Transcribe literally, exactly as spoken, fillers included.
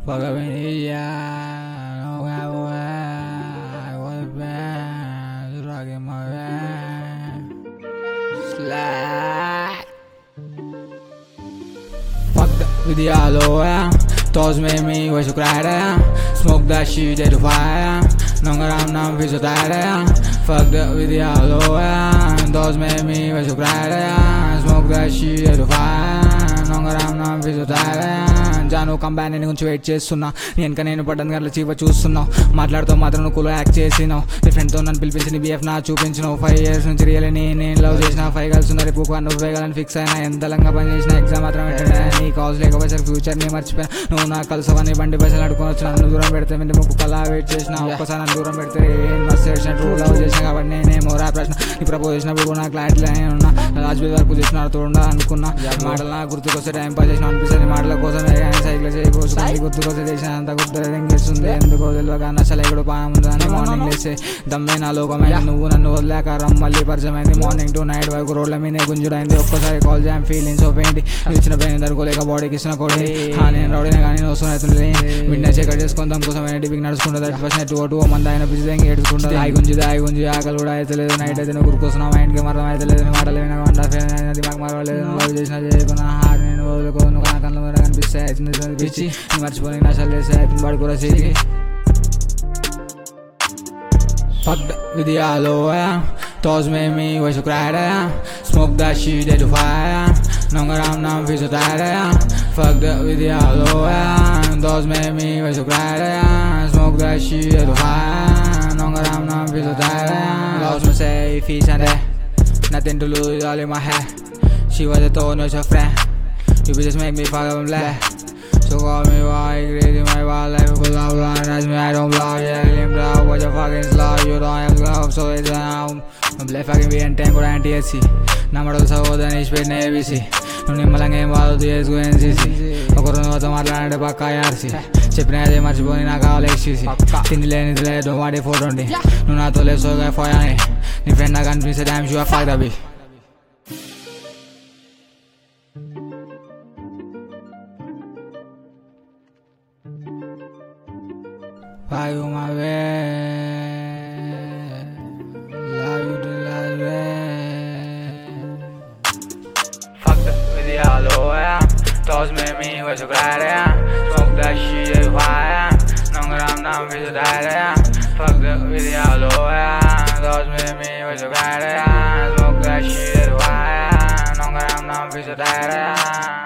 Fuck up in the yard, no have a way. I was bad, rocking my van. Slide. Fuck that with the aloe. Toss made me wish you cried. Smoke that shit at the fire. No gram nam fish tired. Fuck that with the aloe. Toss made me wish you cried. Smoke that shit at the fire. No gram nam fish tired. Janu కంబాని నుంచి wait చేస్తున్నా నీ వెనక నేను పడ్డాను గట్ల చీవ చూస్తున్నావు మాట్లాడుతూ మాత్రం నువ్వు కూల్ యాక్ట్ చేసినావు నీ ఫ్రెండ్తో నన్ను పిలిపించి నీ బిఎఫ్ నా చూపించినావు ఫైవ్ ఇయర్స్ నుంచి రియల్ నీ నేను లవ్ చేసిన ఫైవ్ గర్ల్స్ ఉన్నారు ఇప్పుడు నువ్వు వేగాలని ఫిక్స్ అయినా ఎంత లంగా పని చేసిన ఎగ్జామ్ మాత్రం పెట్టినా నీ కాల్స్ లేకపోతే ఫ్యూచర్ ని మర్చిపోయా నువ్వు నాకు కలుసవని బండి పైసలు అడుకొని వచ్చిన నన్ను దూరం పెడితే మీ ముక్కు కలా వెయిట్ చేసిన ఒక్కసారి నన్ను దూరం పెడితే ఏం మస్తు చేసినట్టు లవ్ చేసిన కాబట్టి నేనేమో రా ప్రశ్న నీ ప్రపోజ్ చేసినప్పుడు నాకు క్లారిటీ ఉన్నా రాజ్బీ వరకు చేసిన తోడా అనుకున్నా మాటలు నాకు గుర్తుకొస్తే టైం పాస్ చేసిన అనిపిస్తుంది మాటల కోసం సైకిల్ చేయకోసం గుర్తుకొస్తే చేసిన అంత గుర్తు రింగిస్తుంది ఎందుకో తెలియక నచ్చలు ఎక్కడ పాముందని మార్నింగ్ లేస్తే దమ్మే నా లోకమైంది నువ్వు నన్ను వదిలేక రమ్మల్లి పరిచయం అయింది మార్నింగ్ టు నైట్ వరకు రోడ్ల మీదే గుంజుడైంది ఒక్కసారి కాల్ చేయం ఫీలింగ్స్ ఆఫ్ ఏంటి ఇచ్చిన పెయిన్ తరుకోలేక బాడీకి ఇచ్చిన కొడి నేను రౌడీనే కానీ వస్తున్నది మిడ్ చెకట్ చేసుకొని దాని కోసం ఏంటి బిగ్ నడుచుకుంటుంది థర్టీ పర్సెంట్ టూ టూ మంది ఆయన బిజీ దగ్గర ఏడుచుకుంటుంది దాయి గుంజి దాయి గుంజి ఆకలి కూడా అయితే లేదు నైట్ అయితే నువ్వు గుర్తుకొస్తున్నావు మైండ్కి మరణం అయితే లేదు మాటలు వినక వంట ఫెయిల్ మాకు మరవలేదు లవ్ చేసిన చేయకున్నా హార్ట్ నేను వదులుకో నువ్వు నా కళ్ళ మీద కనిపిస్తాయి పిచ్చి నీ మర్చిపోయి నషాలు చేస్తే పడి కూడా చేసి Fucked with the aloe. Toss made me wish you cried. Smoke that shit at the fire. No gram nam fish tired. Fucked with the aloe. Toss made me wish you cried. Smoke that shit at the fire. No gram nam fish tired. Lost my safe fish and there. Nothing to lose, all in my head. She was a thorn, was your friend. You just make me fuck up and black. So call me why crazy my wild life because I'm blind as me I don't block yeah limb block what you fucking slow you don't have love so it's now I'm left fucking be and tango and T S C నా మడలు సహోదరి స్పెడ్ ABC నువ్వు నిమ్మలంగా ఏం వాడు తీసుకు NCC ఒకరు నువ్వుతో మాట్లాడే పక్కా RC చెప్పిన అదే మర్చిపోయి నాకు కావాలి ఎక్సీసీ తిండి లేనిది లేదు వాడి ఫోటో ఉండి నువ్వు నాతో లేదు సోగా పోయాని నీ ఫ్రెండ్ నాకు అనిపిస్తే డ్యామ్ షూ ఫాక్ దబీ Why you my way? Love you the last way. Fucked up with the aloe. Toss made me wish you cried. Smoke that shit at the fire. No gram nam fish tired. Fucked up with the aloe. Toss made me wish you cried. Smoke that shit at the fire. No gram nam fish tired.